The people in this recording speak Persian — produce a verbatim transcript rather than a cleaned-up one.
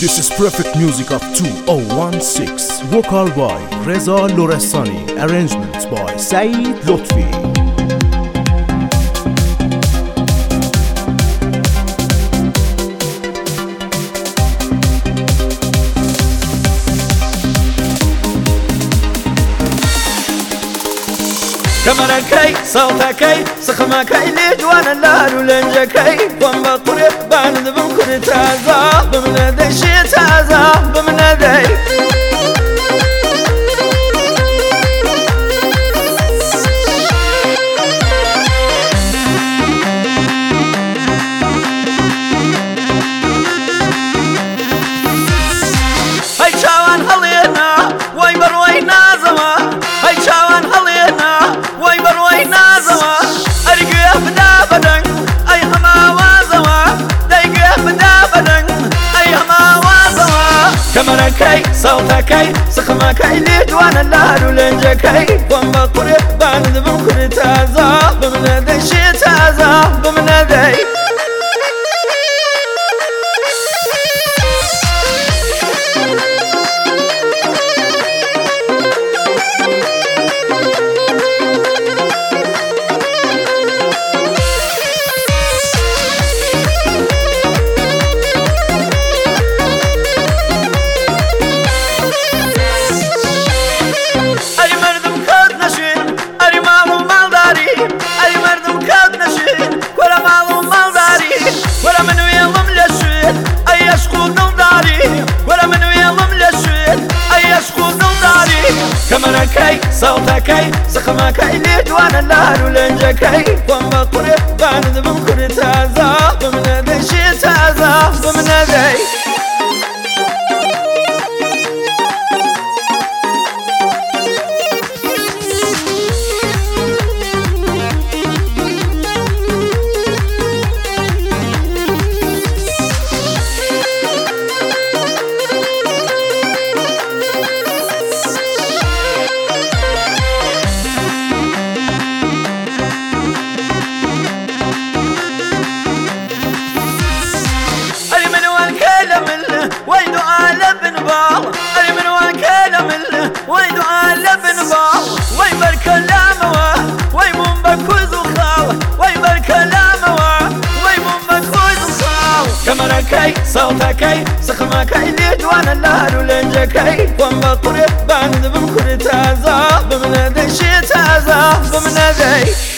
This is perfect music of two thousand sixteen. Vocal by Reza Lorestani. Arrangements by Saeed Lotfi. كمركي صوتكي سخمكي لجوان اللار ولنجكي وان بطريق باند بمكر تازا بمندي شي تازا بمندي هاي شاوان هلينا وين بروي نازما هاي شاوان هلينا وای بروی نازما ارگه بدا بدن ای هما وازما دیگه بدا بدن ای هما وازما کمرکی صوتکی سخمکی لیدوان اللار ولنجکی وان بقرب باند بمکر تازا بمندی شی تازا بمندی كمركي صوتكي سخمكي لجوان اللار ولنجكي وان بطريق باند بمكر تازا بمندي شي تازا بمندي ويدو آل بن بال أي من وكالة من ويدو آل بن بال وي بالكلام وي من بكوز وخال وي بالكلام وي من بكوز وخال كمركي صوتكي سخمكي لجوان اللار ولنجكي وان بطريق باند بمكر تازا بمندي شي تازا بمندي